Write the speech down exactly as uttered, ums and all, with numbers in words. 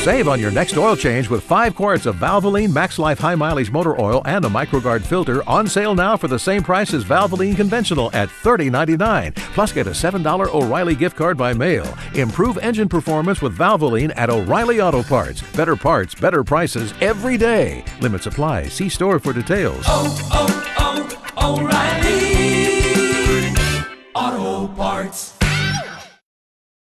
Save on your next oil change with five quarts of Valvoline Max Life High Mileage Motor Oil and a MicroGuard filter on sale now for the same price as Valvoline Conventional at thirty ninety-nine. Plus, get a seven dollar O'Reilly gift card by mail. Improve engine performance with Valvoline at O'Reilly Auto Parts. Better parts, better prices every day. Limits apply. See store for details. Oh, oh, oh, O'Reilly Auto Parts.